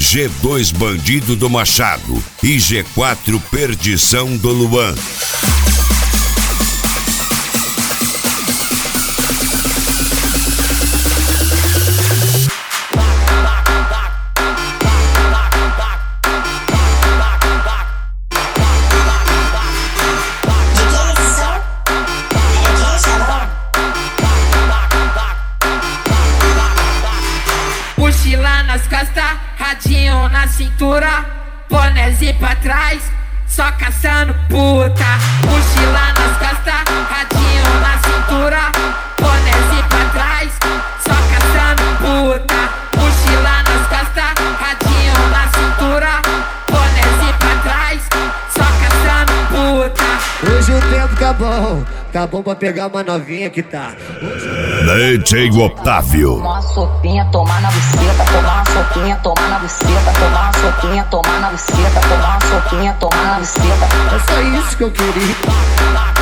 G2 Bandido do Machado e G4 Perdição do Luan. Mochila nas costas, radinho na cintura, bonézinho pra trás, só caçando puta. Mochila nas costas, radinho na cintura, bonézinho pra trás, só caçando puta. Mochila nas costas, radinho na cintura, bonézinho pra trás, só caçando puta. Hoje o tempo tá bom pra pegar uma novinha que tá. DJ Otávio. Tomar uma sopinha, tomar na buceta, tomar uma sopinha, tomar na buceta, tomar uma sopinha, tomar na buceta, tomar uma sopinha, tomar na buceta. É só isso que eu queria.